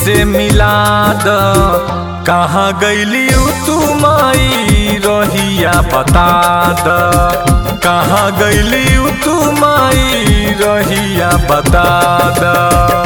से मिला द। कहाँ गइली तू माई रहिया बता द। कहाँ गइली तू माई रहिया बता द।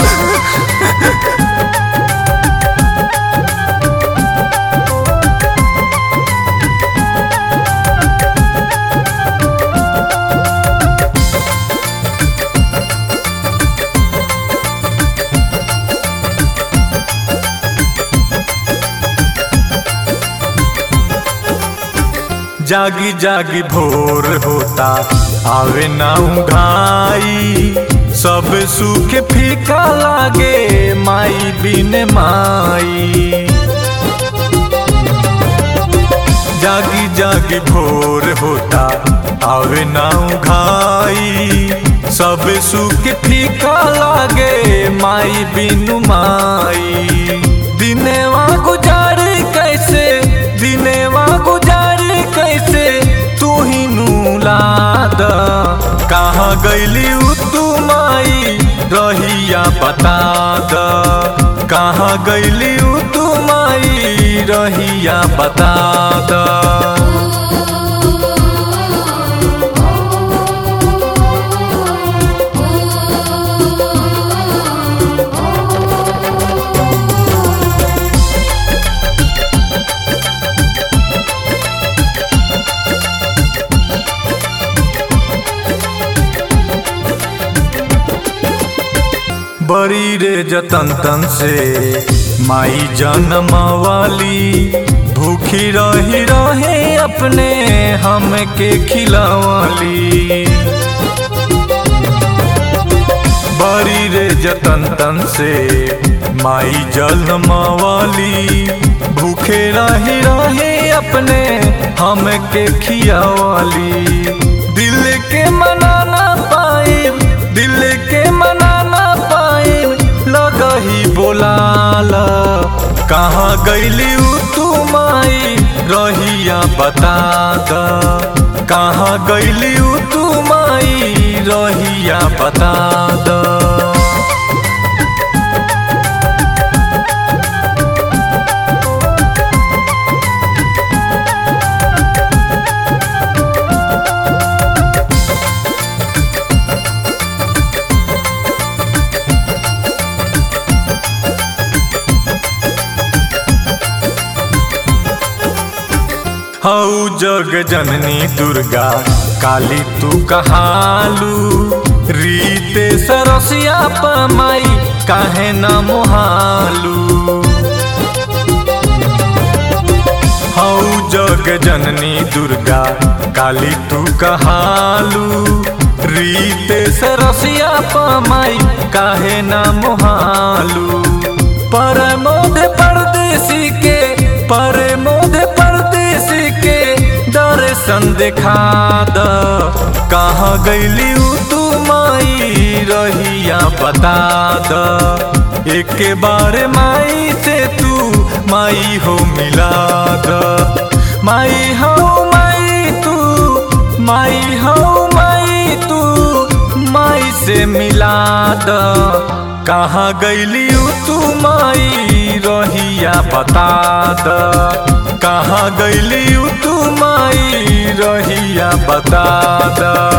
जागी जागी भोर होता आवे ना उघाई। सब सुख फीका लागे माई बिन माई। जागी जागी भोर होता आवे ना उघाई। सब सुख फीका लागे माई बिन माई। दिनेवा गुजारे कैसे दिनेवा गुजारे कैसे तू ही नूला द। कहाँ गइली तू माई रहिया बता द। कहाँ गइली तू माई रहिया बता द। बड़ी रे जतन तन से माई जनमवाली। भूखी रही रहे अपने हमके खिलावाली। बड़ी रे जतन तन से माई जनमवाली। भूखे रही रहे अपने हमके खियावाली। दिल के मनाना पाए दिल के मनाना लगही बोलाला। कहाँ गइली तू माई रहिया बता द। कहाँ गइली तू माई रहिया बता द। हऊ जग जननी दुर्गा काली तू कहालू। रीते सरसिया पमाई काहे न मोहालू। हऊ जग जननी दुर्गा काली तू कहालू। रीते सरसिया पमाई काहे न मोहालू। परमोध परदेसी के परमोध परदेसी के दर्शन दिखा द। कहाँ गइली तू माई रहिया बता द। एक बार माई से तू माई हो मिला द। माई हो माई तू माई हो माई तू माई से मिला द। कहाँ गइली तू माई रहिया बता द। कहाँ गइली तू माई रहिया बता द।